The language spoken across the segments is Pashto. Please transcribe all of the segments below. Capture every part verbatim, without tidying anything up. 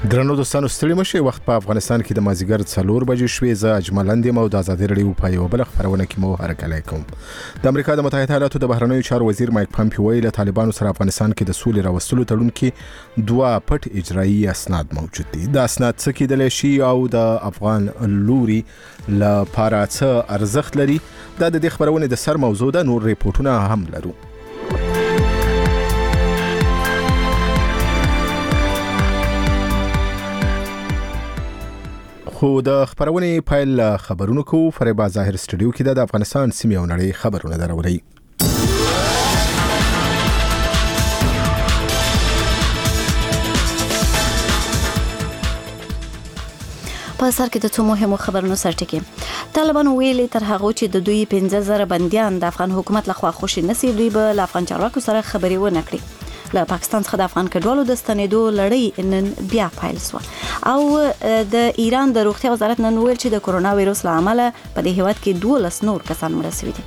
درنو دوستانو ستړي مشه وخت په افغانستان کې د مازیګر څلور بجې شوې ز اجملند مو د ازادي رادیو په یو بل خبرونه کې مو هرکلی کوم. د امریکا د متحده ایالاتو د بهرنیو چارو وزیر مایک پامپیو ویل طالبانو سره افغانستان کې د سولې راوستلو تړون کې دوه پټ اجرایي اسناد موجود دي. د اسناد څخه کېدل شي او د افغان لوري لپاره څه ارزښت لري دا د دې خبرونه د سر موضوع ده. نور ریپورتونه هم لرو. خو د خبرونې پایل خبرونو کو فریبا ظاهر سټوډیو کې د افغانستان سیمې او نړۍ خبرونه دروري. په سر کې د څو مهمو خبرونو سرټکی. طالبان ویلي تر هغه چې د دوی پنځه زره بنديان د افغان حکومت لخوا خوشي نسی دوی به له افغان چارواکو سره خبري ونه کړي. له پاکستان څخه د افغان کډوالو د ستنېدو لړۍ نن بیا پیل شو او د ایران د روغتیا وزارت نن ویل چې د کورونا وایروس له امله په دې هیواد کې دولس نور کسان مړه شوي دي.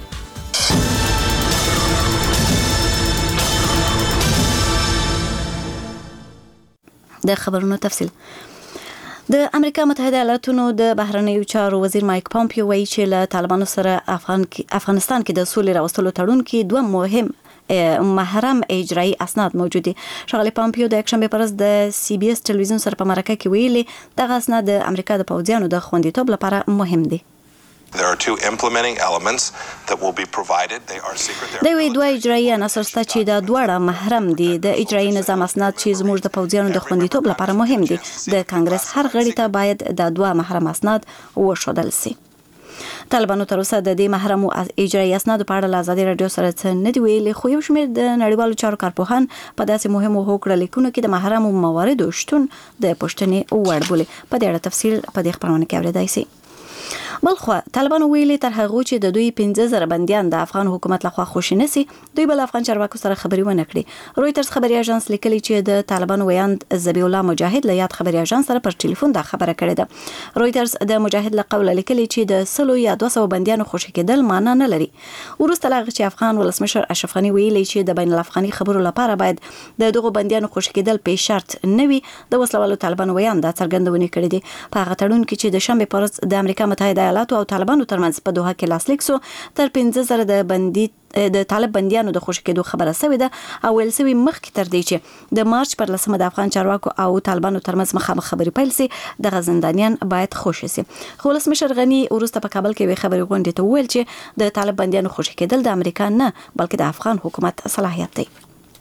د خبرونو تفصیل. د امریکا متحده ایالاتونو د بهرنیو چارو وزیر مایک پامپیو وایي چې له طالبانو سره افغان افغانستان کې د سولې راوستلو تړون کې دوه مهم محرم اجرایی اسناد موجود دي. شغله پامپیو د اکشنبه پرز د سی بي اس ټلویزیون سره په مرکه کې ویلي دغه اسناد د امریکا د پوځیانو د خوندیتوب لپاره مهم دي. There are two implementing elements that will be provided. They are secret. د وی دوه اجرایی عناصر شته چې د دوړه محرم دي. د اجرایی نظام اسناد چې زموږ د پوځیانو د خوندیتوب لپاره مهم دي. د کانګرس هر غړي ته باید د دوه محرم اسناد وښودل شي. طالبانو تر اوسه د دې محرم اجرایی اسناد په اړه ازادي رادیو سره څه نه دی ویلي، خو یو شمېر د نړیوالو چارو کارپوهان په داسې مهمو هوکړه لیکونو کې د محرم مواردو شتون د پښتنې وړ بولي. په دې اړه تفصیل په دې خبرونه کې اورېدای شئ. بلخو طالبانو ویلي تر هغه چې د دوی پنځه زره بنديان د افغان حکومت لخوا خوشي نسی دوی بل افغان چارواکو سره خبري ونه کړي. رويټرز خبري اژانس لیکلي چې د طالبانو ویاند ذبیح الله مجاهد له یاد خبري اژانس سره پر ټلیفون دا خبره کړې ده. رويټرز د مجاهد له قوله لیکلي چې د سلو یا دوه سوه بنديانو خوشي کېدل معنا نه لري. ورسته لاغ چې افغان ولسمشر اشرف غنی ویلي چې د بین الافغاني خبرو لپاره باید د دغه بنديانو خوشي کېدل په شرط نه وي. د وسلوالو طالبانو ویاند دا څرګندونه کړې دي. په هغه تړون کې چې د شنبه پرز د امریکا متحده ایالاتو او طالبانو ترمنځ په دوحه کې لاسلیک سو تر پنځه زره د بندي د طالب بنديانو د خوشي کېدو خبره سوي ده او ویل سوي مخکې تر دې چې د مارچ پر لسمه د افغان چارواکو او طالبانو ترمنځ مخامخ خبري پیل سي د زندانیان باید خوشي سي. خو ولسمشر غنی ورسته په کابل کې خبري غونډې ته ویل چې د طالب بنديانو خوشي کېدل د امریکا نه بلکې د افغان حکومت صلاحیت دی.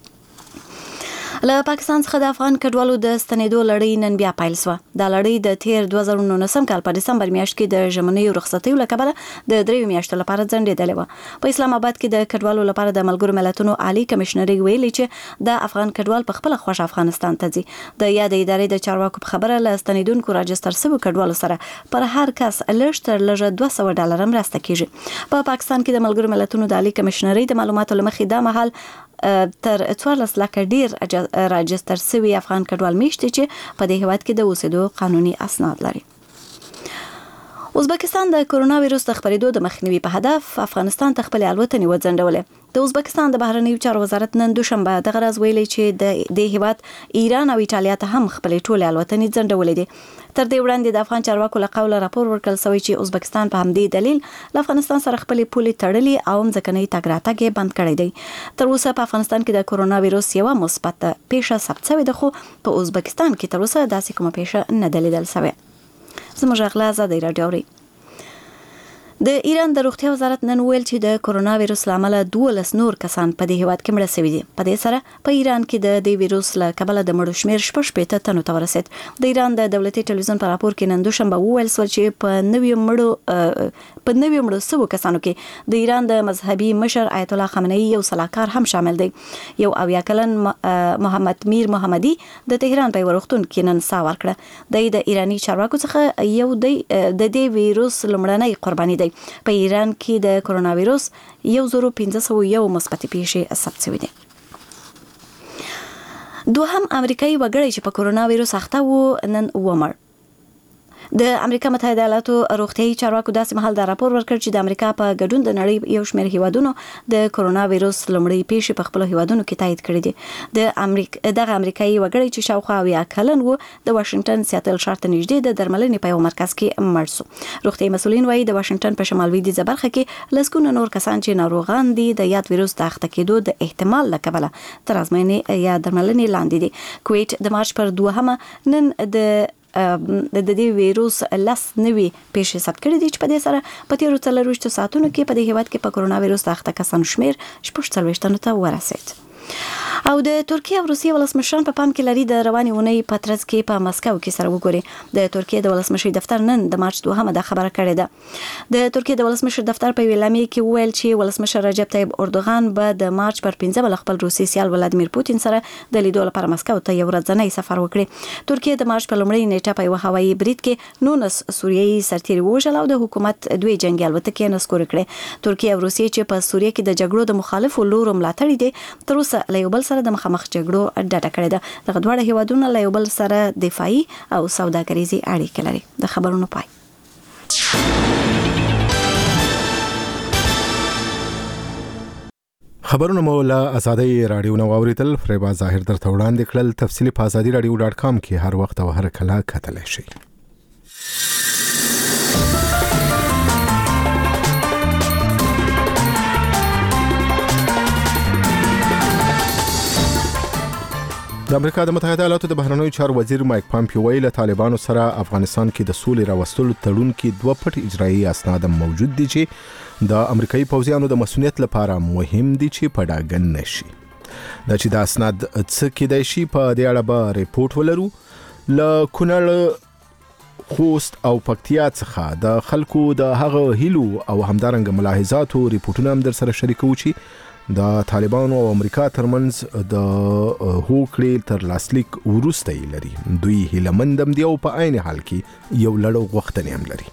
له پاکستان څخه د افغان کډوالو د ستنېدو لړۍ نن بیا پیل شوه. دا لړۍ د تیر دوه زره نولسم کال په دسمبر میاشت کې د ژمنیو رخصتیو له کبله د دریو میاشتو لپاره ځنډېدلې وه. په اسلام آباد کې د کډوالو لپاره د ملګرو ملتونو عالی کمشنري ویلي چې د افغان کډوال په خپل خوښ افغانستان ته ځي. د یاد ادارې د چارواکو په خبره له ستنېدونکو راجستر شویو کډوالو سره پر هر کس لږ تر لږه دوه سوه ډالر مرسته کیږي. په پاکستان کې د ملګرو ملتونو د عالی کمشنري د معلوماتو لمخې دا مهال تر څوارلس لکه ډیر راجستر سوي افغان کډوال میشته چې په دې هیواد کې د اوسېدو قانوني اسناد لري. ازبکستان د کورونا وایروس د خپرېدو د مخنیوي په هدف افغانستان ته خپل الوتنې وځنډولې. د ازبکستان د بهرنیو چارو وزارت نن دوشنبه دغه راز ویلي چې د دې هیواد ایران او ایټالیا ته هم خپل ټول الوتنې ځنډولې دي. تر دې وړاندې د افغان چارواکو له قوله راپور ورکړل شوی چې ازبکستان په همدې دلیل له افغانستان سره خپل پولې تړلې او ځمکنۍ تګ راتګ بند کړی دی. تر اوسه په افغانستان کې د کورونا وایروس یوه مثبت پیښه ثبت شوې ده، خو په ازبکستان کې تر اوسه داسې کومه پیښه نه ده لیدل شوې. زموږ غلا ازادي راډیو. د ایران د روغتیا وزارت نن ویل چې د کورونا وایروس لامل دولس نور کسان په دې هیواد کې مړه شوي دي. په دې سره په ایران کې د دې وایروس له کبله د مړو شمیر شپږ شپېته تنو ته ورسید. د ایران د دولتي ټلویزیون په راپور کې نن دوشنبه وویل شول چې په نویو مړو په نویو مړو سوو کسانو کې د ایران د مذهبي مشر آیت الله خامنه‌ای یو سلاکار هم شامل دی. یو اویا کلن محمد میر محمدي د تهران په روغتون کې نن ساه ورکړه. د ایرانی چارواکو څخه یو د دې وایروس لمړنۍ قرباني دی. په ایران کې د کورونا وایروس یو زره پنځه سوه یو مثبت پیښې ثبت شوې دي. دوهم امریکایي وګړی چې په کورونا وایروس اخته و نن ومړ. د امریکا متحده ایالاتو روغتیايي چارواکو داسې مهال دا راپور ورکړ چې د امریکا په ګډون د نړۍ یو شمېر هیوادونو د کرونا وایروس لومړی پیښې په خپل هیوادونو کې تایید کړې دي. د امریکا دغه امریکایي وګړی چې شاوخوا اویا کلن و د واشنگټن سیاتل ښار ته نږدې د درملنې په یو مرکز کې مړ شو. روغتیايي مسؤلین وایي د واشنگټن په شمال لویدیځه برخه کې لسګونه نور کسان چې ناروغان دي د یاد وایروس د اخته کېدو د احتمال له کبله تر ازموینې یا درملنې لاندې دي. کویټ د مارچ پر دوهمه نن د د دې وایروس لاس نوي پیښې ثبت کړې دي چې په دې سره په تیرو څلورویشتو ساعتونو کې په دې هیواد کې په کرونا وایروس د اخته کسانو شمیر شپږ څلوېښت ته ورسید. او د ترکیه او روسیې ولسمشران په پام کې لري د روانې اونۍ په ترڅ کې په مسکو کې سره وګوري. د ترکیه د ولسمشر دفتر نن د مارچ دوهمه د خبره کړې ده. د ترکیه د ولسمشر دفتر په اعلامیه کې ویل چې ولسمشر رجب طیب اردوغان به د مارچ پر پنځمه خپل روسي سیال ولادمیر پوتین سره د لیدو لپاره مسکو ته یو ورځنی سفر وکړي. ترکیه د مارچ په لومړۍ نیټه په یو هوایي برید کې نونس سوریایي سرتیري وژل او د حکومت دوی جنگي الوتکې نسکور کړې. ترکیه او روسیې چې په سوریه کې د جګړو د مخالفو لورو ملاتړي دي تر اوسه له یو بل سره د مخامخ جګړو ډډه کړې ده. دغه دواړه هیوادونه له یو بل سره دفاعي او سوداګریزي اړیکې لري. د خبرونو پای. خبرونه مو له آزادۍ رادیو نو اوریدل. فریبا ظاهر درته وړاندې کړل. تفصیلی په آزادۍ رادیو ډاټ کام کې هر وخت او هر کله کتلی شئ. د امریکا د متحده ایالاتو د بهرنیو چارو وزیر مایک پامپیو ویل له طالبانو سره افغانستان کې د سولې راوستلو تړون کې دوه پټ اجرایي اسناد موجود دي چې د امریکایي پوځیانو د مسؤلیت لپاره مهم دي چې په ډاګه نشي. دا چې د اسناد څه کېدای شي په دې اړه به ریپورت ولرو. له کونړ، خوست او پکتیا څخه د خلکو د هغه هیلو او همدارنګه ملاحظاتو ریپورتونه هم در سره شریکو چې د طالبانو او امریکا ترمنځ د هوکړې تر لاسلیک وروسته یې لري. دوی هیلهمند هم دي او په عین حال کې یو لړ غوښتنې هم لري.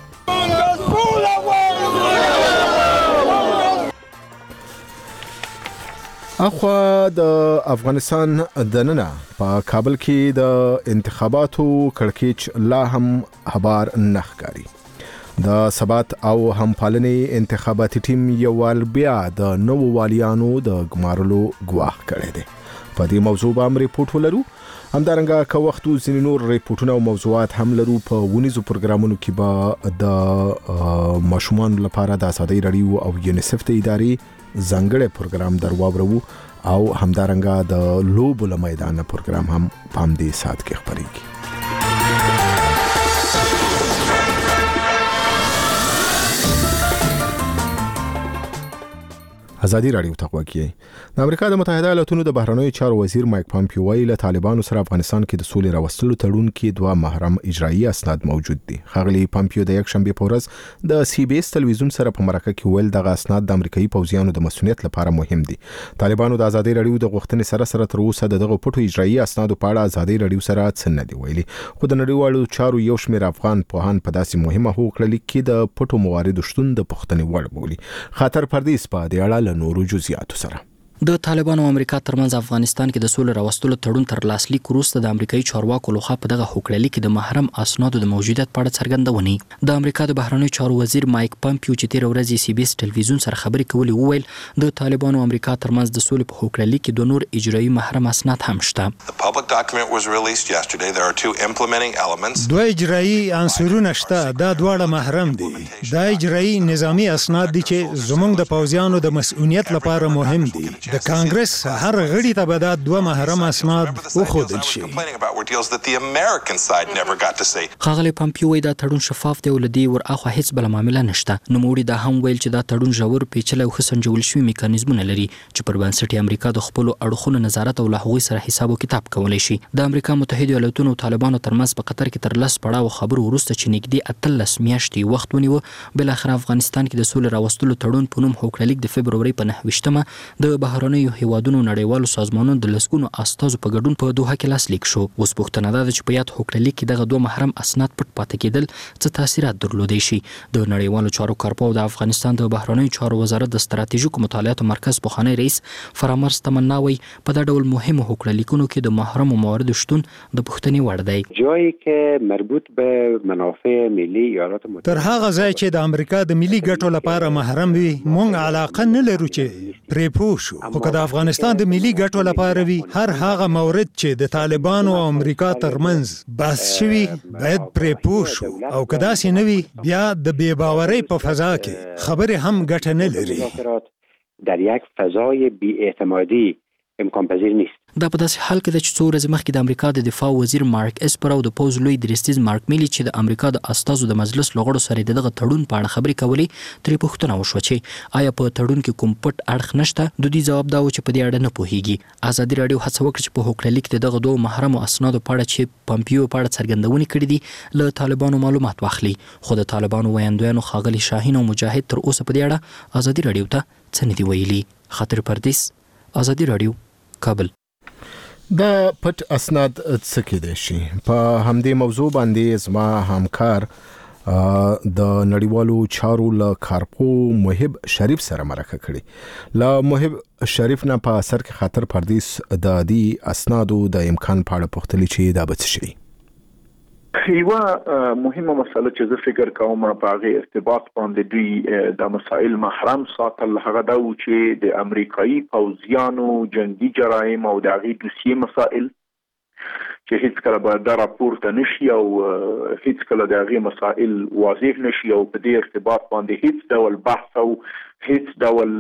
اخوا د افغانستان دننه په کابل کې د انتخاباتو کړکېچ لا هم هبار نه ښکاري. د ثبات او همپالنې انتخاباتي ټیم یو وال بیا د نوو والیانو د ګمارلو ګواښ کړی دی. په دې موضوع به هم ریپورټ ولرو. همدارنګه که وخت ځینې نور ریپورټونه او موضوعات هم لرو. په ونیزو پروګرامونو کې به د ماشومانو لپاره د آزادۍ رادیو او یونیسف د ادارې ځانګړی پروګرام در واورو او همدارنګه د لوبو له میدانه پروګرام هم په همدې ساعت کې خپرېږي. آزادی رادیو ته وګورئ. د امریکا د متحده ایالاتونو د بهرنیو چارو وزیر مایک پامپیو ویل له طالبانو سره افغانستان کې د سولې راوستلو تړون کې دوه محرم اجرایي اسناد موجود دي. ښاغلي پامپیو د یک شنبه په ورځ د سی بي اس تلویزیون سره په مرکه کې ویل دغه اسناد د امریکایي پوځیانو د مسؤلیت لپاره مهم دي. طالبانو د آزادی رادیو د غوښتنې سره سره تر اوسه دغه پټو اجرایي اسنادو په اړه آزادی رادیو سره څه نه دی ویلي. خو د نړیوالو چارو یو شمېر افغان پوهان په داسې مهمه هوکړه لیک کې د پټو مواردو شتون د پوښتنې وړ بولي. خاطر پردیس په دې اړه له نورو جزئیاتو سره. د طالبانو او امریکا ترمنځ افغانستان کې د سولې راوستلو تړون تر لاسلیک وروسته د امریکایي چارواکو لخوا په دغه هوکړه لیک د محرم اسنادو د موجودیت په اړه څرګندونې. د امریکا د بهرنیو چارو وزیر مایک پامپیو چې تیر ورځ یې سی بي اس ټلویزیون سره خبرې کولې وویل د طالبانو او امریکا ترمنځ د سولې په هوکړه لیک کې دوه نور اجرایي محرم اسناد هم شته. دوه اجرایي عنصرونه شته. دا دواړه محرم دي. دا اجرایي نظامی اسناد دي چې زموږ د پوځیانو د مسؤلیت لپاره مهم دي. د کانګرس هر غړي ته به دا دوه محرم اسناد وښودل شي. ښاغلی پامپیو وایي دا تړون شفاف دی او له دې ورهاخوا هیڅ بله معامله نشته. نوموړي دا هم ویل چې دا تړون ژور، پیچلی او ښه سنجول شوي میکانیزمونه لري چې پر بنسټ یې امریکا د خپلو اړخونو نظارت او له هغوی سره حساب و کتاب کولی شي. د امریکا متحده ایالاتونو او طالبانو ترمنځ په قطر کې تر لس پړاو خبرو وروسته چې نږدې اتلس میاشتې وخت ونیوه، بالاخره افغانستان کې د سولې راوستلو تړون په نوم هوکړه لیک د فبرورۍ په نهه ویشتمه د بهر بهرنیو هیوادونو نړیوالو سازمانونو د لسګونو استازو په ګډون په دوحه کې لاسلیک شو. اوس پوښتنه ده چې په یاد هوکړه لیک کې دغه دوه محرم اسناد پټ پاتې کېدل څه تاثیرات درلودای شي. د نړیوالو چارو کارپو د افغانستان د بهرنیو چارو وزارت د ستراتیژیکو مطالعاتو مرکز پخوانی رئیس فرامرز تمنا وایي په دا ډول مهمو هوکړه لیکونو کې د محرمو موارد شتون د پوښتنې وړ دی. جایی که مربوط به منافع ملی ایالات متحده تر هغه ځای چې د امریکا د ملي ګټو لپاره محرم وي مونږ علاقه نه لرو چې پرې پوه شو. خو که د افغانستان د ملي ګټو لپاره وي هر هغه مورد چې د طالبانو او امریکا ترمنځ بحث شوي باید پرې پوه شو او که داسې نه وي بیا د بې باورۍ په فضا کې خبرې هم ګټه نه لري. در یک فضای بی اعتمادی امکان پذیر نیست. دا په داسې حال کې ده چې څو ورځې مخکې د امریکا د دفاع وزیر مارک اسپر او د پوز لوی درستیز مارک میلی چې د امریکا د استازو د مجلس لغړو سره دغه تړون په اړه خبرې کولې ترې پوښتنه وشوه چې آیا په تړون کې کوم پټ اړخ نشته. د دې جواب دا و چې په دې اړه نه پوهیږي. ازادي راډیو هڅه وکړه چې په هوکړه لیک کې دغه دوه محرمو اسنادو په اړه چې پمپیو په اړه څرګندونې کړې دي له طالبانو معلومات واخلي. خو د طالبانو ویاندویانو ښاغلي شاهین او مجاهد تر اوسه په دې اړه ازادي راډیو ته څه نه دي ویلي. خاطر پردیس، ازادي راډیو، کابل. دا پټ اسناد څه کېدای شي؟ په همدې موضوع باندې زما همکار د نړیوالو چارو له کارپو محب شریف سره مرکه کړې. له محب شریف نه په اثر کې خاطر پردیس د دې اسنادو د امکان په اړه پوښتنه چې دا به څه شي. یو مهمه مسله چې زه فکر کوم په هغه ارتباط باندې دوی د مسائل محرم ساتل هغه دا و چې د امریکایي پوځیانو جنگي جرایم او د هغې دوسیې مسائل چې هیڅ کله به دا راپورته نشي او هیڅ کله د هغې مسائل واضح نشي او په دې ارتباط باندې هیڅ ډول بحث او هیڅ ډول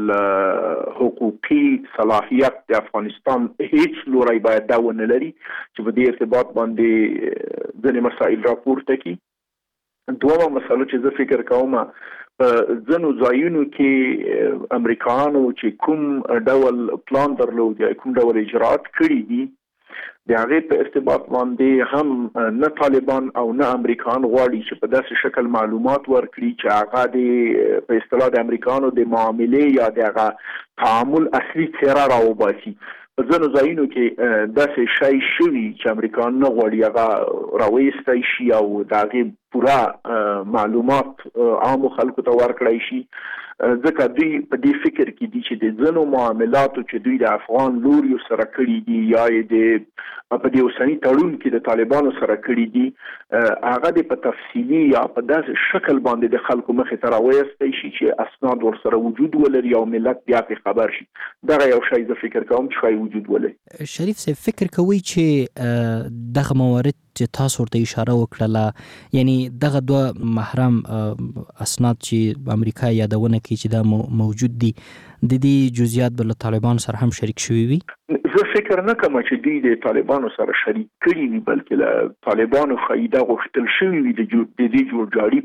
حقوقي صلاحیت د افغانستان هیڅ لوري باید دا ونه لري چې په دې ارتباط باندې ځینې مسائل راپورته کړي. دویمه مسله چې زه فکر کوم په ځینو ځایونو کې امریکایانو چې کوم ډول پلان درلود یا کوم ډول اجراءات کړي دي د هغې په ارتباط باندې هم نه طالبان او نه امریکایان غواړي چې په داسې شکل معلومات ورکړي چې هغه د په اصطلاح د امریکایانو د معاملې یا د هغه تعامل اصلي څېره راوباسي. په ځینو ځایونو کې داسې شی شوي چې امریکایان نه غواړي هغه راویستی شي او د هغې پوره معلومات عامو خلکو ته ورکړی شي. ځکه دوی په دې فکر کې دي چې د ځینو معاملاتو چې دوی د افغان لوریو سره کړي دي یا د په دې اوسني تړون کې د طالبانو سره کړي دي هغه د په تفصیلي یا په داسې شکل باندې د خلکو مخې ته راویستی شي چې اسناد ورسره وجود ولري او ملت بیا پرې خبر شي. دغه یو شی زه فکر کوم چې ښایي وجود ولري. شریف صاحب فکر کوي چې دغه موارد چې تاسو ورته اشاره وکړله یعنی دغه دوه محرم اسناد چې امریکا یادونه کوي چې دا موجود دي د دې جزئیات به له طالبانو سره هم شریک شوي وي؟ زه فکر نه کوم چې دوی د طالبانو سره شریک کړي وي بلکې له طالبانو ښایي دا غوښتل شوي وي د دې جوړجاړي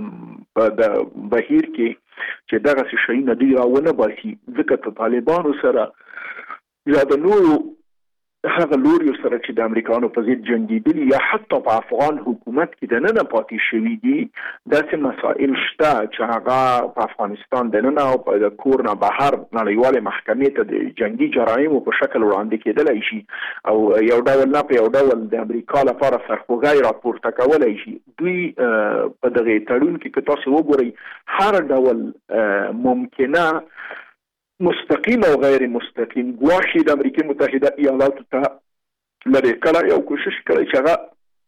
په د بهیر کې چې دغسې شیونه دوی راونه باسي. ځکه د طالبانو سره یا د نورو هغه لوریو سره چې د امریکایانو په ضد جنګېدلي یا حتی په افغان حکومت کې دننه پاتې شوي دي داسې مسائل شته چې هغه په افغانستان دننه او په کور نه بهر نړیوالې محکمې ته د جنګي جرایمو په شکل وړاندې کېدلی شي او یو ډول نه په یو ډول د امریکا لپاره سرخوږی راپورته کولی شي. دوی په دغې تړون کې که تاسو وګورئ هر ډول ممکنه مستقیم او غیر مستقیم ګواښ د امریکا متحده ایالاتو ته لرې کړی او کوشش کړی چې هغه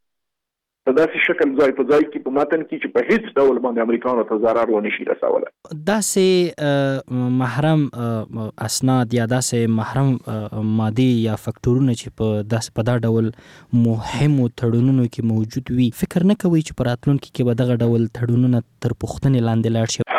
په داسې شکل ځای په ځای کې په متن کې چې په هیڅ ډول باندې امریکایانو ته ضرر ونه شي رسولی. داسې محرم اسناد یا داسې محرم مادې یا فکټورونه چې په داسې په دا ډول مهمو تړونونو کې موجود وي فکر نه کوئ چې په راتلونکي کې به دغه ډول تړونونه تر پوښتنې لاندې لاړ شي؟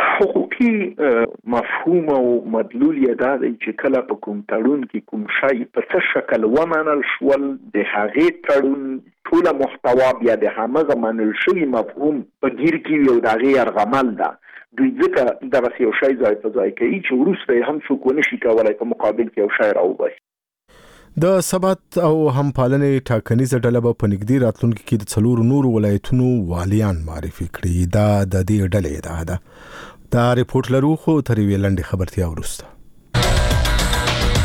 مفهوم او مدلول یې دا دی چې کله په کوم تړون کې کوم شی په څه شکل ومنل شول د هغې تړون ټوله محتوا بیا د همغه منل شوي مفهوم په ګیر کې وي او د هغې یرغمل ده. دوی ځکه دغسې یو شی ځای په ځای کوي چې وروسته یې هم څوک ونه شي کولی په مقابل کې یو شی راوباسي. د ثبات او همپالنې ټاکنیزه ډله به په نږدې راتلونکي کې د څلورو نورو ولایتونو والیان معرفي کړي. دا د دې ډلې ادعا ده. دا ریپورت لرو خو تر یوې لنډې خبرتیا وروسته.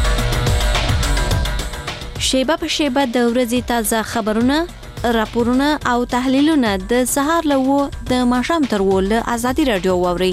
شیبه په شیبه د ورځې تازه خبرونه، راپورونه او تحلیلونه د سهار له و د ماښام تر و له ازادي راډیو واورئ.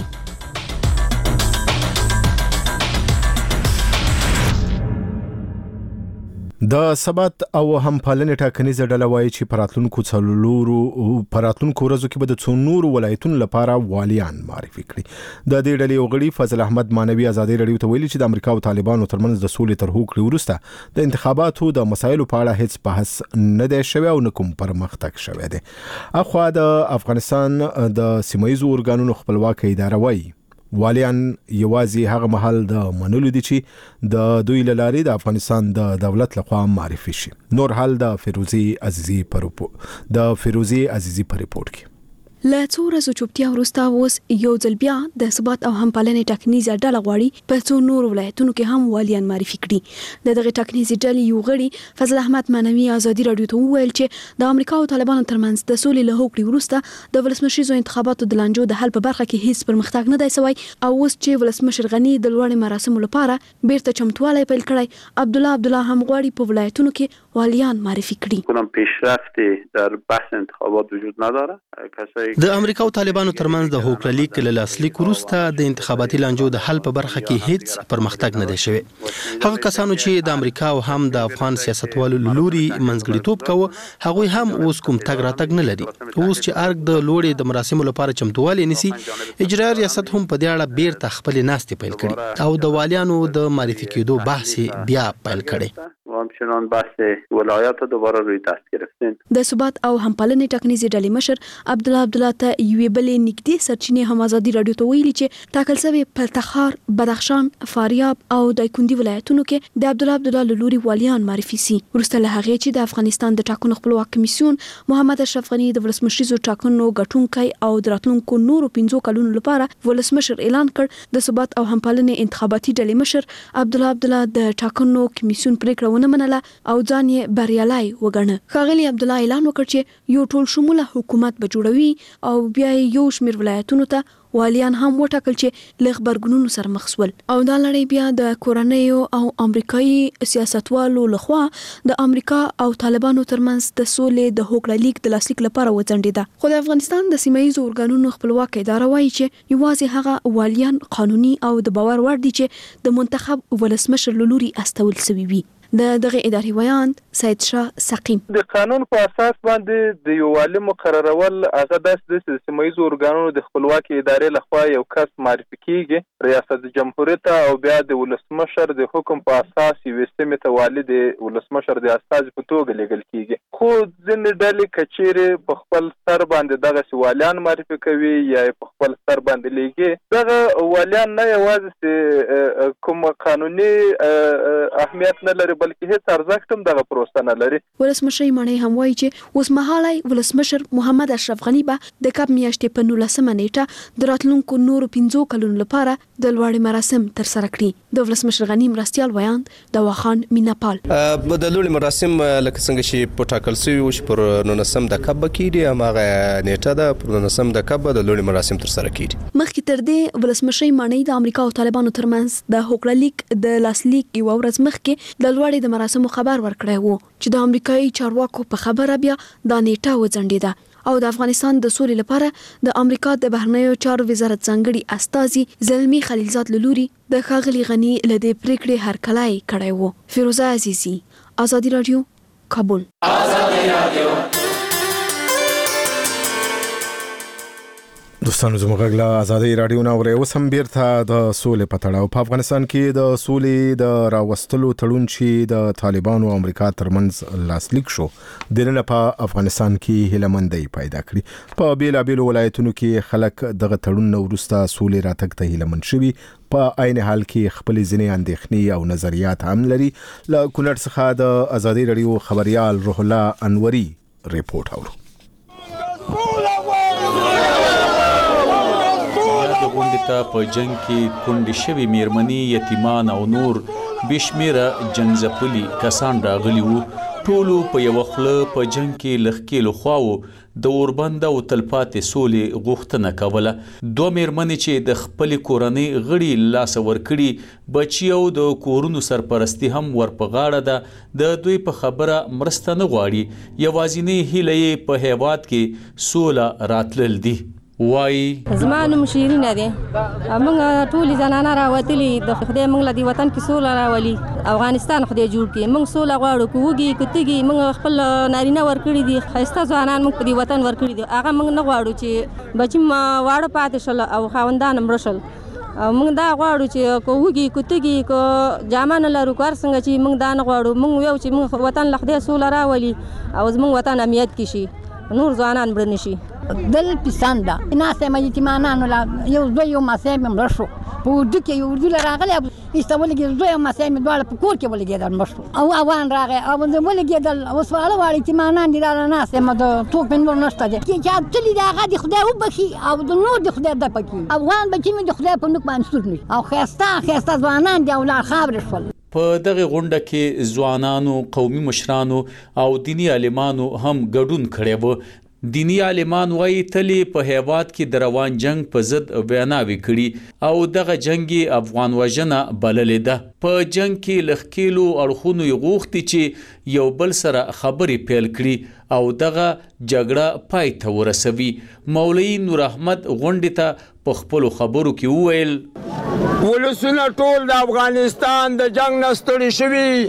د ثبات او همپالنې ټاکنیزه ډله وایي چې په راتلونکو څلورو په راتلونکو ورځو کې به د څو نورو ولایتونو لپاره والیان معرفي کړي. د دې ډلې یو غړي فضل احمد مانوي ازادي راډیو ته ویلي چې د امریکا او طالبانو ترمنځ د سولې تر هوکړې وروسته د انتخاباتو د مسایلو په اړه هیڅ بحث نه دی شوی او نه کوم پرمختګ شوی دی. اخوا د افغانستان د سیمایي اورګانونو خپلواکي اداره وایي والیان یوازې هغه محل د منلو دي چې د دوی له لارې د افغانستان د دولت لخوا معرفي شي. نور حال د فیروزي عزیزي پر د فیروزي عزیزي پر ریپورت کې له څو ورځو چوپتیا وروسته اوس یو ځل بیا د ثبات او همپالنې ټاکنیزه ډله غواړي په څو نورو ولایتونو کې هم والیان معرفي کړي. د دغه ټاکنیزې ډلې یو غړي فضل احمد مانوي ازادي راډیو ته وویل چې د امریکا او طالبانو ترمنځ د سولې له هوکړې وروسته د ولسمشریزو انتخاباتو د لانجو د حل په برخه کې هیڅ پرمختګ نه دی شوی او اوس چې ولسمشر غنی د لوړې مراسمو لپاره بیرته چمتووالی پیل کړی، عبدالله عبدالله هم غواړي په ولایتونو کې والیان معرفي کړي. کنم پیشرفتی در بحث انتخابات وجود نداره. کسایی د امریکا او طالبانو ترمنځ د هوکړلیک له لاسلیک وروسته د انتخاباتي لانجو د حل په برخه کې هیڅ پرمختګ نه دی شوی. هغه کسانو چې د امریکا او هم د افغان سیاستوالو لوري منځګړیتوب کوي هغه هم اوس کوم تګ راتګ نه لري. اوس چې ارګ د لوړې د مراسمو لپاره چمتووالی نیسي، اجرایي ریاست هم په دې اړه بیرته خپل ناستې پیل کړي او د والیانو د معرفي کېدو بحث بیا پیل کړي. همچنان بحث ولایات دوباره روی دست گرفتین. د ثبات او همپالنې ټاکنیزې ډلې مشر عبدالله عبدالله ته یوې بلې نږدې سرچینې هم ازادي راډیو ته ویلي چې ټاکل شوی په تخار، بدخشان، فاریاب او دایکندي ولایتونو کې د عبدالله عبدالله له لوري والیان معرفي سي. وروسته له هغې چې د افغانستان د ټاکنو خپلواک کمیسیون محمد اشرف غني د ولسمشریزو ټاکنو ګټونکی او د راتلونکو نورو پنځو کلونو لپاره ولسمشر اعلان کړ، د ثبات او همپالنې انتخاباتي ډلې مشر عبدالله عبدالله د ټاکنو کمیسیون پریکړه ونه منله او ځان یې بریالي وګڼه. ښاغلي عبدالله اعلان وکړ چې یو ټول شموله حکومت به جوړوي او بیا یو شمېر ولایتونو ته والیان هم وټاکل چې له خبرګونونو سره مخ شول او دا لړۍ بیا د کورنیو او امریکایي سیاستوالو لخوا د امریکا او طالبانو ترمنځ د سولې د هوکړلیک د لاسلیک لپاره وځنډېده. خو د افغانستان د سیمایي اورګانونو خپلواکي اداره وایي چې یوازې هغه والیان قانوني او د باور وړ دي چې د منتخب ولسمشر له لوري استول شوي وي. د دغه اداري ویاند سید شاه سقیم د قانون په اساس باندې د یو والی مقررول هغه د سیمایي اورګانونو د خپلواکي ادارې لخوا یو کس معرفي کیږي، ریاست جمهوریت او بیا د ولسمشر د حکم په اساس یو سیمه ته والی د ولسمشر د استاذ په توګه لګل کیږي. خو ځینې ډلې کچېرې په خپل سر باندې دغه والیان معرفي کوي یا په خپل سر باندې لګي. دغه والیان نه یوازې کوم قانوني اهمیت نه لري بلکې هیڅ ارزښت هم دغه پروسه نه لري. ولسمشر مانی هم وایي چې اوس مهاله ولسمشر محمد اشرف غني به د کب میاشتې په نولسمه نیټه د راتلونکو نورو پنځو کلونو لپاره د لوړې مراسم تر سره کړي. د ولسمشر غني مرستيال ویاند د واخان میناپال د لوړې مراسم لکه څنګه چې په ټاکل شوی و چې پر نولسم د کب کېږي هغه نیټه ده پر نولسم د کب د لوړې مراسم تر سره کېږي. مخکې تر دې ولسمشر مانی د امریکا او طالبانو ترمنځ د هوکړلیک د لاسلیک یو ورځ مخکې د لوړې د مراسمو خبر ورکړی وو چې د امریکایي چارواکو په خبره بیا دا نیټه وځنډېده او د افغانستان د سولې لپاره د امریکا د بهرنیو چارو وزارت ځانګړي استازي زلمی خلیلزاد لوري د ښاغلي غني له دې پریکړې هرکلی کړی وو. فیروزه عزیزي، ازادي راډیو، کابل. ازادي راډیو دوستانو زموږ غږ له ازادي راډیو نه اورئ. اوس هم بیرته د سولې په تړاو په افغانستان کې د سولې د راوستلو تړون چې د طالبانو او امریکا ترمنځ لاسلیک شو دننه په افغانستان کې هیلهمندۍ پیدا کړې. په بیلابیلو ولایتونو کې خلک دغه تړون وروسته سولې راتګ ته هیلهمند شوي، په عین حال کې خپل ځینې اندېښنې او نظریات هم لري. له کونړ څخه د ازادي راډیو خبريال روح الله انوري ریپورت اورو. غونډې ته په جنگ کې کونډې شوي میرمنې، یتیمان او نور بشمیره جنګ ځپلي کسان راغلي وو ټولو په یو خله په جنگ کې لخکېلو خواو د اوربند او تلپاتې سولې غوښتنه کوله. دوه میرمنې چې د خپل کورنۍ غړي لاس ورکړي بچي او د کورونو سرپرستی هم ورپه غاړه ده د دوی په خبره مرسته نه غواړي. یوازینی هیله یې په هیواد کې سوله راتلل دي. وای زما نوم شیرینه ده. موږ ټول زنانه راوتلي د خدای موږ له وطن کې سوله راولي. افغانستان خدای جوړ کړي. موږ سوله غواړو. کوږي کتګي موږ خپل نارینه ورکړي دي. خسته ځوانان موږ په دې وطن ورکړي دي. هغه موږ نه غواړو چې بچي ما واړه پاتې شل او خاوندان مرشل. موږ دا غواړو چې کوږي کتګي کو جامانه لرو کار څنګه چې موږ دا نه غواړو. موږ یو چې موږ وطن له خدای سوله راولي او زموږ وطن امنیت کې شي. نور ځوانان برني شي. دل پسنده ناسه مې تیمانانو لا یو دوی یو ماسه مې مرشو په دکې یو ورځ راغلی استولګي دوی ماسه مې دواړه په کور کې ولګېدل مرشو او اوان راغی او د ولګېدل اوس واړه واړه تیمانان دي را ناسه مې د توپ په نور نشته دي چې تل دا غدي خدای وبخي او د نور د خدای د پکې افغان بچی مې د خدای په نوک باندې ستورني او خيستا خيستا ځوانان دي او لا خبر شول. په دغه غونډه کې ځوانانو، قومي مشرانو او دینی عالمانو هم ګډون کړی و. دینی عالمان وایي تلې په هیواد کې د روان جنگ په ضد ویناوې کړي او دغه جنگ افغان وژنه بللې ده. په جنگ کې لخکېلو اړخونو یې غوښتي چې یو بل سره خبرې پیل کړي او دغه جګړه پای ته ورسوي. مولوي نور احمد غونډې ته په خپلو خبرو کې وویل ولسونه ټول د افغانستان د جنگ نه ستړي شوي،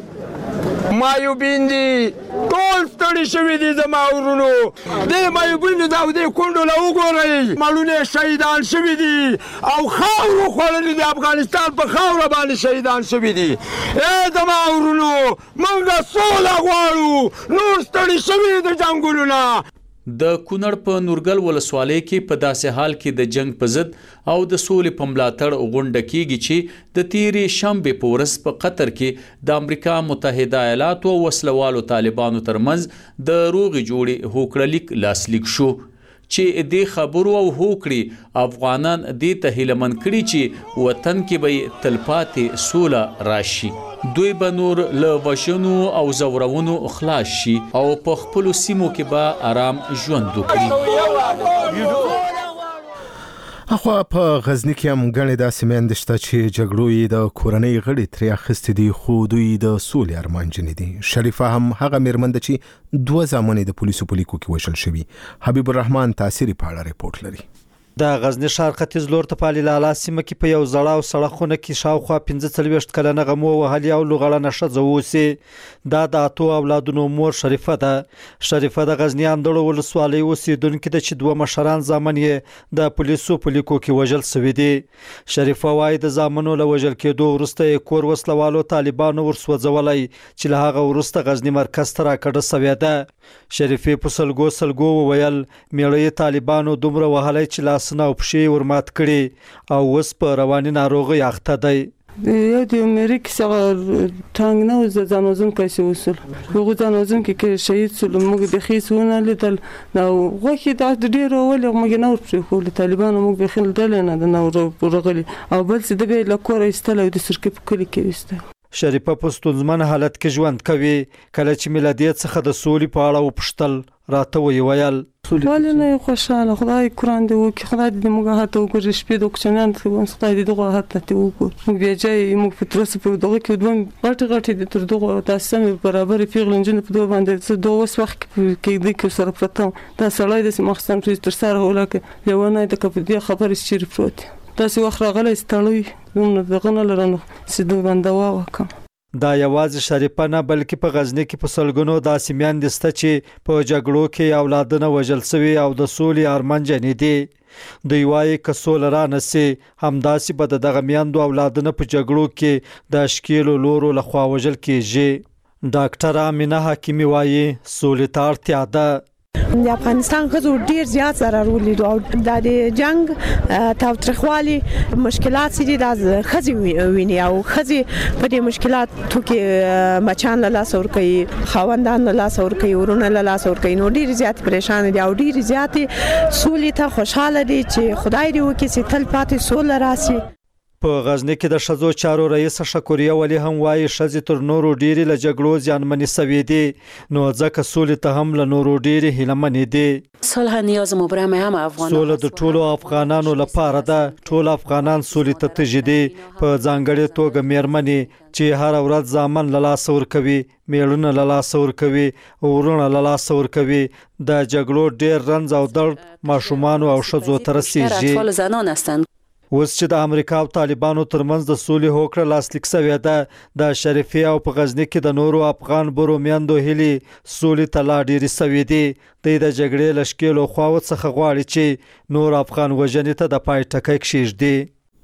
مایوبین دي، ټول ستړي شوي دي. زما ورونو دې مایوبینو دا دې کونډو له وګورئ، مړونه شهیدان شوي دي او خاورو خوړلي دي. افغانستان په خاوره باندې شهیدان شوي دي. ای زما ورونو موږ سوله غواړو، نور ستړي شوي د جنګونو نه. د کونړ په نورګل ولسوالۍ کې په داسې حال کې د جنگ په ضد او د سولې په ملاتړ غونډه کیږي چې د تیرې شنبې په ورځ په قطر کې د امریکا متحده ایالاتو او وسلوالو طالبانو ترمنځ د روغې جوړې هوکړلیک لاسلیک شو چې د خبرو او هوکړې افغانان دې ته هیلمن کړي چې وطن کې به تلپاتې سوله راشي. دوی به نور له وژنو او زورونو خلاص شي او په خپلو سیمو کې به آرام ژوند وکړي. اخوا په غزنی کې هم ګڼې داسې میندې شته چې جګړو یې د کورنۍ غړي ترې اخیستي دي خو دوی د سولې ارمانجنې دي. شریفه هم هغه میرمن ده چې دوه زامن د پولیسو په لیکو کې وژل شوي. حبیب الرحمن تاثیري په اړه ریپورت لري. د غزنی ښار ختیځ لور ته په لیلالا سیمه کې په یو زړه او سړه خونه کې شاوخوا پنځه څلوېښت کلنه غمو وهلې او لوغړنه ښځه اوسي. دا د اتو اولادونو مور شریفه ده. شریفه د غزنی اندړو ولسوالۍ اوسېدونکې ده چې دوه مشران زامن یې د پولیسو په لیکو کې وژل سوي دي. شریفه وایي د زامنو له وژل کېدو وروسته یې کور وسلوالو طالبانو ورسوځولی چې له هغه وروسته غزنی مرکز ته راکډه سوې ده. شریفې په سلګو سلګو وویل میړه یې طالبانو دومره وهلی چې لاس سنا او پښې ورمات کړي او اوس په رواني ناروغي اخته دی. یو د امریکا څخه ټانګ نه و ځانوزم کیسه وصول هغه ځانوزم کې شهید سول موږ د خیسونه لیدل نو غوښې د ډیرو ول موږ نه ورپرې خو طالبانو موږ به خل دل نه د نو ورغلي او بل څه د به لکور ایستل او د سرکې په کلی کې ایستل. شریفه په ستونزمن حالت کې ژوند کوي. کله چې ملادیت څخه د سولې په اړه وپوښتل راته ویل ولې نه خوشاله خدای قرآن دی وکي خدای دې موږ هاته وګوري شپې د کوچنیان ته خدای دې دغه هاته ته وګوري موږ بیا ځای موږ په ترسه په دغه کې دوه غټ غټ دي تر دغه تاسو سم برابر پیغلنجن په دوه باندې دوه وس وخت کې دې کې سره پرته دا سړی د مخسن تر سره ولکه لیونه د کپدي خبرې شری پروت تاسو وخت راغلی ستړی نو دغه نه لرنه سیده بندوا وکم. دا یوازې شریفه نه بلکې په غزنی کې په سلګونو داسې میندې شته چې په جګړو کې اولادونه وژل سوي او د سولې ارمانجنې دي. دوی وایي که سوله رانسي همداسې به د دغه میندو اولادونه په جګړو کې د اشکیلو لورو لخوا وژل کیږي. ډاکټر امینه حکیمي وایي سولې ته اړتیا ده. د افغانستان خزو ډیر زیات ضرر ولید او د جنگ تاوتریخوالي مشکلات سي د خزي ویني او خزي په دې مشکلاتو کې مچان له لاس ور کوي خاوندان له لاس ور کوي ورونه له لاس ور کوي نو ډیر زیات پریشان دي او ډیر زیات سولې ته خوشاله دي چې خدای دې وکړي چې تل پاتې سول راسي. په غزنی کې د شذو چارو رئیس شکوریا ولی هم وايي شذ تر نورو ډیری له جګړو ځانمنې سوي دي نو ځکه سولې ته هم له نورو ډیری هیلمنې دي صلح نیاز مبرم هم افغان سولې د ټولو افغانانو لپاره ده ټول افغانان سولې ته تجدي په ځانګړي توګه مېرمنې چې هر ورځ ځامن له لاس ورکوي میړونه له لاس ورکوي ورونه له لاس ورکوي د جګړو ډیر رنځ او درد ماشومان او ښځو ته رسیږي اطفال زنان هستند اوس چې د امریکا او طالبانو ترمنځ د سولې هوکړه لاسلیک شوې ده د شریفي او په غزنی کې د نورو افغان برو میندو هلي سولې ته لا ډېرې سوي دي د جګړې له شکیلو خواوو څخه غواړي چې نور افغان وژنې ته د پای ټکی کښیږدي.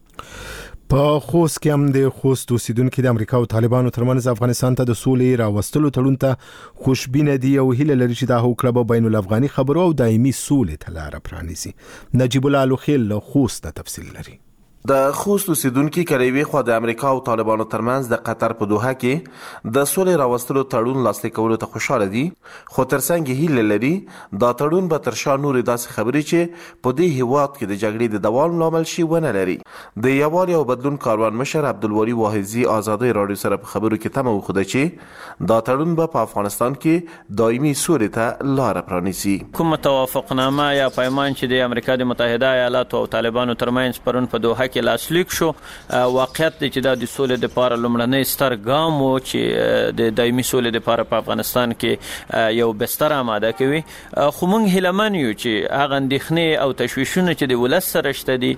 په خوست کې هم د خوست اوسیدونکو د امریکا او طالبانو ترمنځ افغانستان ته د سولې راوستلو تړون ته خوشبینه دي او هیله لري چې دا هوکړه به بین الافغاني خبرو او دایمي سولې ته لار پرانیزي. نجیب الله لوخیل له خوست تفصیل لري. د خوست اوسیدونکو کړي خو د امریکا او طالبانو ترمنځ د قطر په دوحه کې د سولې راوستلو تړون لاسلیک کولو ته خوشاله دي خو ترڅنګ هیله لري دا تړون به تر شا نور داسې خبرې چې په دې هیواد کې د جګړې د دوام لامل شي ونه لري. د یووالي او بدلون کاروان مشر عبدالولی واحظي آزادۍ رادیو سره په خبرو کې تمه وخوده چې دا تړون به په افغانستان کې دایمي سولې ته لار پرانیزي. کوم توافقنامه یا پیمان چې د امریکا د متحده ایالاتو او طالبانو ترمنځ پرون په دوحه کې لاسلیک شو واقعیت دی چې د سولې لپاره لومړنی ستر ګام و چې د دایمي سولې لپاره په افغانستان کې یو بستر آماده کوي خو موږ هیلهمن یو چې هغه اندېښنې او تشویشونه چې د ولس سره شته دي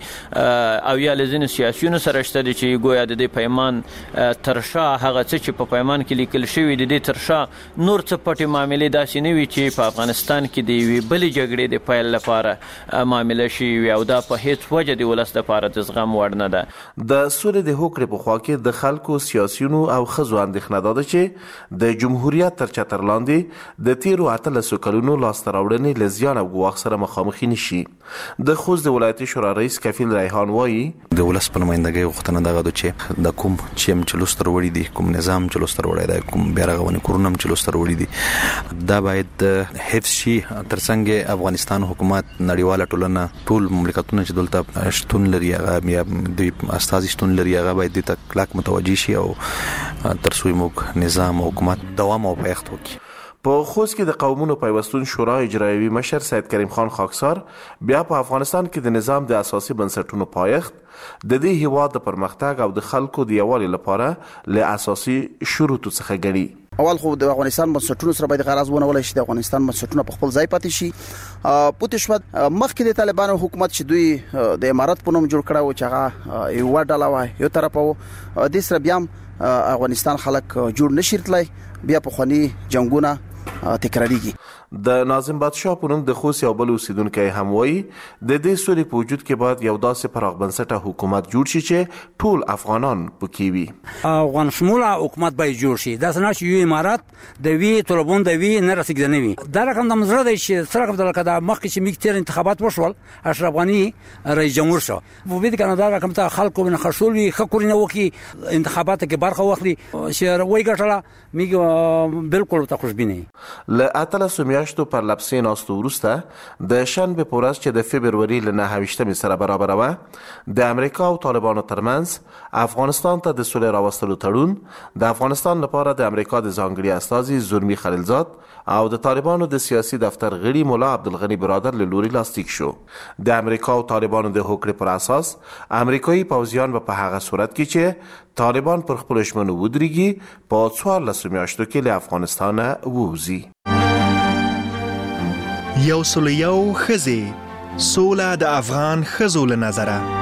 او یا له ځینو سیاسیونو سره شته دي چې ګویا د دې پیمان تر شا هغه څه چې په پیمان کې لیکل شوي دي د تر شا نور څه پټې معاملې داسې نه وي چې په افغانستان کې د یوې بلې جګړې د پیل لپاره معامله شوي وي او دا په هیڅ وجه د ولس لپاره د زغم وړ نه ده. د سولې د هوکړې په خوا کې د خلکو سیاسيونو او ښځو اندېښنه ده چې د جمهوریت تر چتر لاندې د تیرو اتلسو کلونو لاسته راوړنې له زیان او ګواښ سره مخامخ نشي. د خوست د ولایتي شورا رئیس کفیل ریحان وایي د ولس په نمائندګۍ غوښتنه دغه ده چې د کوم چې هم چې لوستر وړي دي کوم نظام چې لوستر وړي دی کوم بیا رغونې کورونه چې لوستر وړي دي دا باید حفظ شي. ترڅنګ افغانستان حکومت نړیواله ټولنه ټول مملکتونه چې دلته شتون لري هغه د استازي شتون لري هغه باید د کلک متوجي شي او تر څو موږ نظام او حکومت دوام او پایښت وکړي. په خوست کې د قومونو پیوستون شورا اجرایوي مشر سید کریم خان خاکسار بیا په افغانستان کې د نظام د اساسي بنسټونو پایښت د دې هیواد د پرمختګ او د خلکو د یووالي لپاره له اساسي شروطو څخه ګڼي. اول خو د افغانستان بنسټونو سره باید غرض ونه ولې شي د افغانستان بنسټونه په خپل ځای پاتې شي. پوتې شو مخکې د طالبانو حکومت چې دوی د امارات په نوم جوړ کړو چې هغه یو ډله وای یو طرف وو د سره بیا افغانستان خلک جوړ نشیرتلای بیا په خوني جنگونه تکراریږي. د ناظم بادشاه په نوم د خوست یو بل اوسیدونکی هم وایي د دې سولې په وجود کې باید یو داسې پراخ بنسټه حکومت جوړ شي چې ټول افغانان پکې وي. افغان شموله حکومت باید جوړ شي دا څنګه چې یو امارات د وی طلبون د وی نه رسیدنه وي دا رقم د مزره دی چې سره د لکه د مخکې چې میک تیر انتخابات وشول اشرف غنی رئیس جمهور شو په دې کې نه دا رقم ته خلکو من خشول وي خکورینه وکي انتخابات کې برخه واخلي چې وای ګټله میګ بالکل ته خوشبینه له اتلسو میاشتو پر لپسې ناستو وروسته د شنبې په ورځ چې د فبروري له نهه ویشتمې سره برابره وه د امریکا او طالبانو ترمنځ افغانستان ته د سولې راوستلو تړون د افغانستان لپاره د امریکا د ځانګړي استازي زلمي خلیلزاد او د طالبانو د سیاسي دفتر غړي مولا عبدالغني برادر له لوري لاسلیک شو. د امریکا او طالبانو د هوکړې پر اساس امریکایي پوځیان به په هغه صورت کې چې طالبان پر خپلو ژمنو ودرېږي په څوارلسو میاشتو کې له افغانستانه ووځي. یو سل یو ښځې سوله د افغان ښځو له نظره.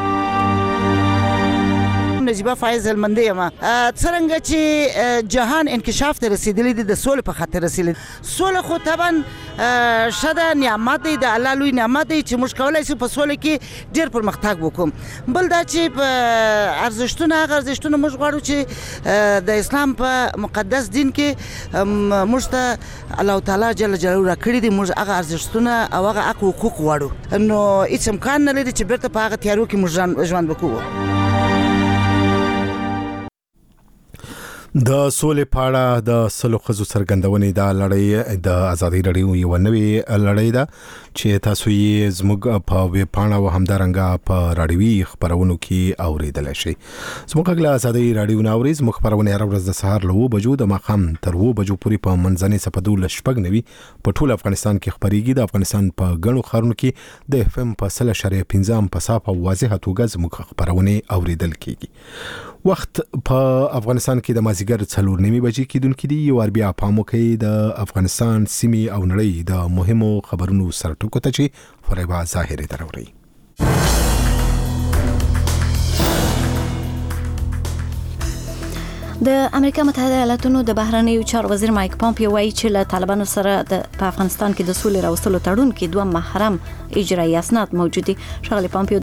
نجیبه فایز هلمندی یم څرنګه چې جهان انکشاف ته رسیدلی دی د سولې په خاطر رسیدلی سوله خو طبعا ښه ده نعمت دی د الله لوی نعمت دی چې موږ کولی شو په سوله کې ډېر پرمختګ وکړو. بل دا چې په ارزښتونه هغه ارزښتونه موږ غواړو چې د اسلام په مقدس دین کې موږ ته الله تعالی جل جلاله راکړي دي موږ هغه ارزښتونه او هغه حق حقوق غواړو نو هېڅ امکان نه لري چې بیرته په هغه تیارو کې موږ ژوند وکړو. د سولې پاړه د سلو خزو سرګندونې د لړۍ د ازادي رادیو یو نوې لړۍ ده چې تاسو یې زموږ په ویب پاڼه او همدارنګه په رادیوي خبرونو کې اوریدل شي. زموږ غلا ازادي رادیو ناوري زموږ خبرونه هر ورځ د سهار له وو بجو د ماخام تر وو بجو پورې په منځنۍ صفدو لشپګ نوي په ټول افغانستان کې خبريږي. د افغانستان په غنو خارونو کې د اف ام په سل شریعه پنځم په صاف او واضحه توګه زموږ خبرونه اوریدل کیږي. وخت په افغانستان کې د مازیګر څلور نیمه بجې کېدونکې دي. یو ار بیا پامو کې د افغانستان سیمې او نړۍ د مهمو خبرونو سرټکو ته چې فریبا ظاهري دروړي. د امریکا متحده ایالاتونو د بهرنیو چارو وزیر مایک پامپیو وایي چې له طالبانو سره د په افغانستان کې د سولې راوستلو تړون کې دوه محرم اجرایي اسناد موجود دي. ښاغلي پامپیو